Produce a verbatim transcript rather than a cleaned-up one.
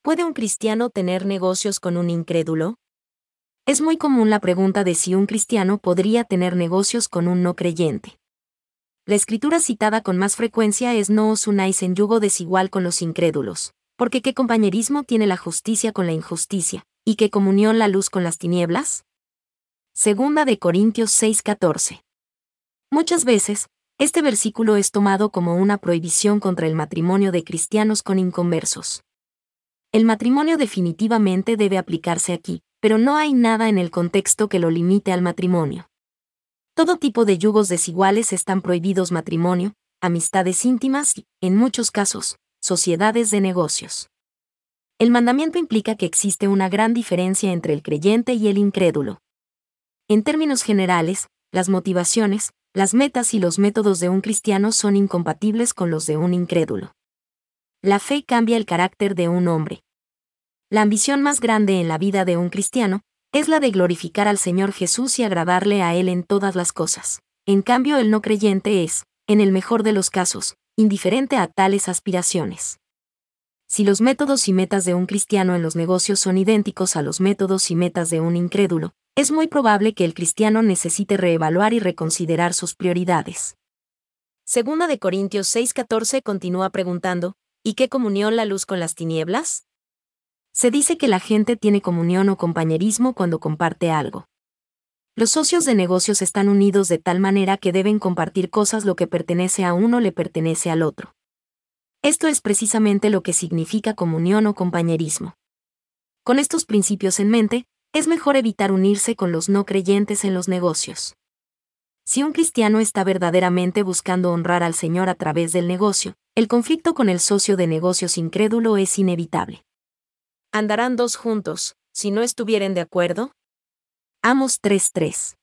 ¿Puede un cristiano tener negocios con un incrédulo? Es muy común la pregunta de si un cristiano podría tener negocios con un no creyente. La escritura citada con más frecuencia es: no os unáis en yugo desigual con los incrédulos, porque ¿qué compañerismo tiene la justicia con la injusticia, y qué comunión la luz con las tinieblas? Segunda de Corintios seis catorce. Muchas veces, este versículo es tomado como una prohibición contra el matrimonio de cristianos con inconversos. El matrimonio definitivamente debe aplicarse aquí, pero no hay nada en el contexto que lo limite al matrimonio. Todo tipo de yugos desiguales están prohibidos: matrimonio, amistades íntimas y, en muchos casos, sociedades de negocios. El mandamiento implica que existe una gran diferencia entre el creyente y el incrédulo. En términos generales, las motivaciones, las metas y los métodos de un cristiano son incompatibles con los de un incrédulo. La fe cambia el carácter de un hombre. La ambición más grande en la vida de un cristiano es la de glorificar al Señor Jesús y agradarle a Él en todas las cosas. En cambio, el no creyente es, en el mejor de los casos, indiferente a tales aspiraciones. Si los métodos y metas de un cristiano en los negocios son idénticos a los métodos y metas de un incrédulo, es muy probable que el cristiano necesite reevaluar y reconsiderar sus prioridades. Segunda de Corintios seis catorce continúa preguntando: ¿y qué comunión la luz con las tinieblas? Se dice que la gente tiene comunión o compañerismo cuando comparte algo. Los socios de negocios están unidos de tal manera que deben compartir cosas. Lo que pertenece a uno le pertenece al otro. Esto es precisamente lo que significa comunión o compañerismo. Con estos principios en mente, es mejor evitar unirse con los no creyentes en los negocios. Si un cristiano está verdaderamente buscando honrar al Señor a través del negocio, el conflicto con el socio de negocios incrédulo es inevitable. ¿Andarán dos juntos, si no estuvieren de acuerdo? Amos tres tres.